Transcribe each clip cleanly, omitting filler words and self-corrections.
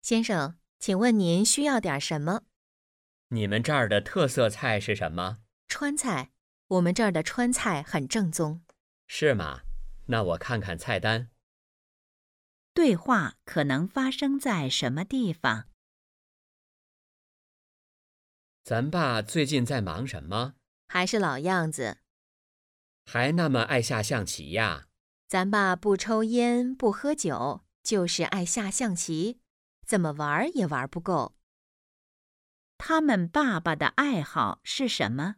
先生，请问您需要点什么？ 你们这儿的特色菜是什么？ 川菜，我们这儿的川菜很正宗。 是吗？那我看看菜单。 对话可能发生在什么地方？ 咱爸最近在忙什么？ 还是老样子， 还那么爱下象棋呀？ 咱爸不抽烟不喝酒，就是爱下象棋，怎么玩也玩不够。 他们爸爸的爱好是什么？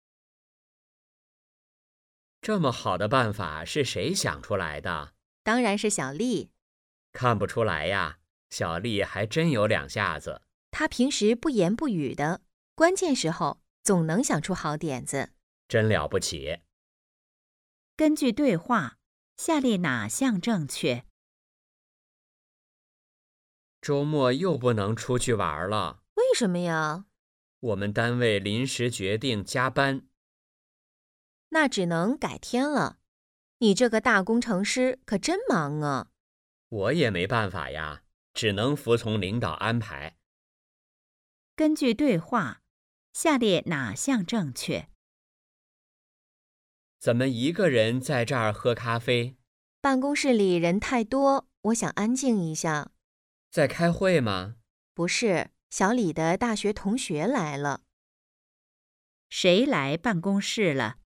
这么好的办法是谁想出来的？ 当然是小丽， 看不出来呀，小丽还真有两下子。 她平时不言不语的，关键时候总能想出好点子。 真了不起。 根据对话，下列哪项正确？ 周末又不能出去玩了， 为什么呀？ 我们单位临时决定加班。 那只能改天了。你这个大工程师可真忙啊！ 我也没办法呀，只能服从领导安排。 根据对话，下列哪项正确？ 怎么一个人在这儿喝咖啡？ 办公室里人太多，我想安静一下。 在开会吗？ 不是，小李的大学同学来了。 谁来办公室了？